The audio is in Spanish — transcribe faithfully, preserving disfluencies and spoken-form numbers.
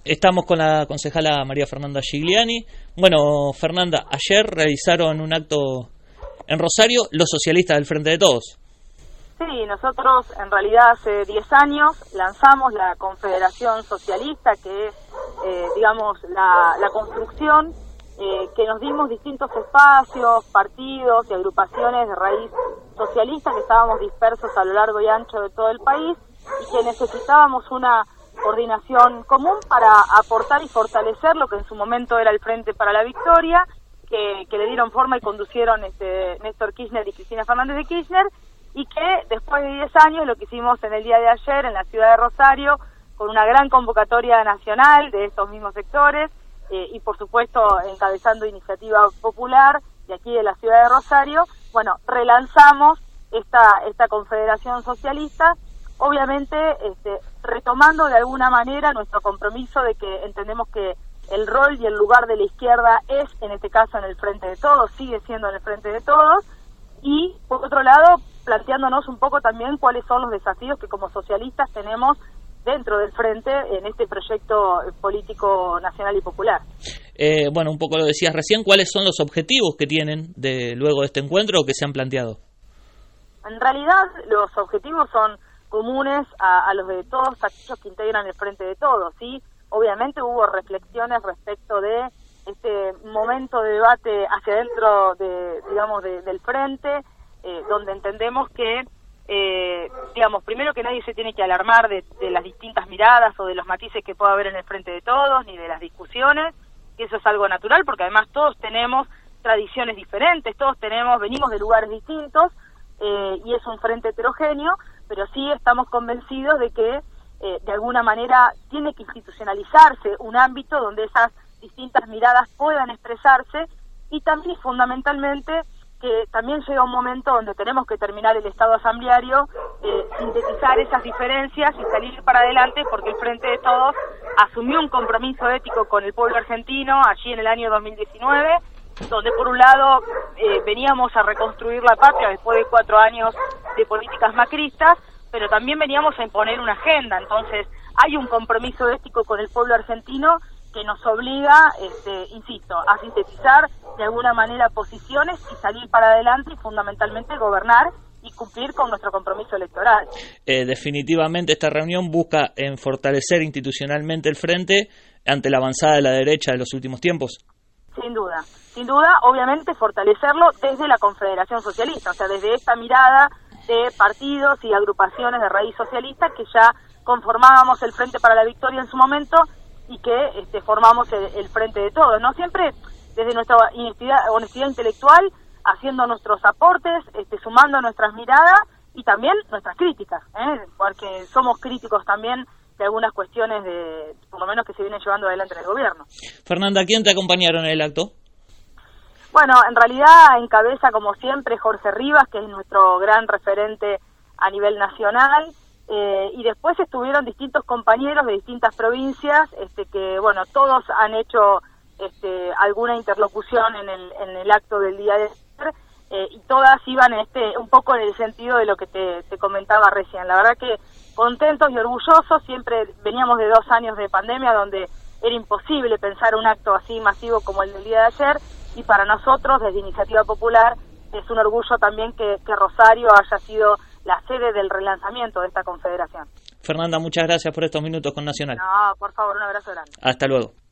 Estamos con la concejala María Fernanda Gigliani. Bueno, Fernanda, ayer realizaron un acto en Rosario los socialistas del Frente de Todos. Sí, nosotros en realidad hace diez años lanzamos la Confederación Socialista, que es, eh, digamos, la, la construcción eh, que nos dimos distintos espacios, partidos y agrupaciones de raíz socialista que estábamos dispersos a lo largo y ancho de todo el país y que necesitábamos una coordinación común para aportar y fortalecer lo que en su momento era el Frente para la Victoria, que, que le dieron forma y conducieron este Néstor Kirchner y Cristina Fernández de Kirchner, y que después de diez años lo que hicimos en el día de ayer en la ciudad de Rosario, con una gran convocatoria nacional de estos mismos sectores, eh, y por supuesto encabezando iniciativa popular de aquí de la ciudad de Rosario, bueno, relanzamos esta, esta Confederación Socialista, obviamente este, retomando de alguna manera nuestro compromiso de que entendemos que el rol y el lugar de la izquierda es, en este caso, en el Frente de Todos, sigue siendo en el Frente de Todos, y por otro lado, planteándonos un poco también cuáles son los desafíos que como socialistas tenemos dentro del Frente en este proyecto político nacional y popular. Eh, bueno, un poco lo decías recién, ¿cuáles son los objetivos que tienen de luego de este encuentro o que se han planteado? En realidad, los objetivos son comunes a, a los de todos aquellos que integran el Frente de Todos, ¿sí? Obviamente hubo reflexiones respecto de este momento de debate hacia adentro de, digamos, de, del Frente, eh, donde entendemos que, eh, digamos, primero que nadie se tiene que alarmar de, de las distintas miradas o de los matices que pueda haber en el Frente de Todos, ni de las discusiones, que eso es algo natural, porque además todos tenemos tradiciones diferentes, todos tenemos, venimos de lugares distintos, eh, y es un frente heterogéneo, pero sí estamos convencidos de que eh, de alguna manera tiene que institucionalizarse un ámbito donde esas distintas miradas puedan expresarse, y también fundamentalmente que también llega un momento donde tenemos que terminar el estado asambleario, eh, sintetizar esas diferencias y salir para adelante, porque el Frente de Todos asumió un compromiso ético con el pueblo argentino allí en el año dos mil diecinueve, donde por un lado eh, veníamos a reconstruir la patria después de cuatro años de políticas macristas, pero también veníamos a imponer una agenda. Entonces hay un compromiso ético con el pueblo argentino que nos obliga, este, insisto, a sintetizar de alguna manera posiciones y salir para adelante y fundamentalmente gobernar y cumplir con nuestro compromiso electoral. Eh, definitivamente esta reunión busca en fortalecer institucionalmente el Frente ante la avanzada de la derecha de los últimos tiempos. Sin duda, sin duda, obviamente fortalecerlo desde la Confederación Socialista, o sea, desde esta mirada de partidos y agrupaciones de raíz socialista que ya conformábamos el Frente para la Victoria en su momento y que este, formamos el, el Frente de Todos, ¿no? Siempre desde nuestra honestidad, honestidad intelectual, haciendo nuestros aportes, este, sumando nuestras miradas y también nuestras críticas, ¿eh? Porque somos críticos también de algunas cuestiones de, por lo menos, que se vienen llevando adelante en el gobierno. Fernanda, ¿quién te acompañaron en el acto? Bueno, en realidad encabeza, como siempre, Jorge Rivas, que es nuestro gran referente a nivel nacional, eh, y después estuvieron distintos compañeros de distintas provincias, este, que, bueno, todos han hecho este, alguna interlocución en el, en el acto del día de ayer, eh, y todas iban este, un poco en el sentido de lo que te, te comentaba recién. La verdad que contentos y orgullosos, siempre veníamos de dos años de pandemia donde era imposible pensar un acto así masivo como el del día de ayer, y para nosotros, desde Iniciativa Popular, es un orgullo también que, que Rosario haya sido la sede del relanzamiento de esta confederación. Fernanda, muchas gracias por estos minutos con Nacional. No, por favor, un abrazo grande. Hasta luego.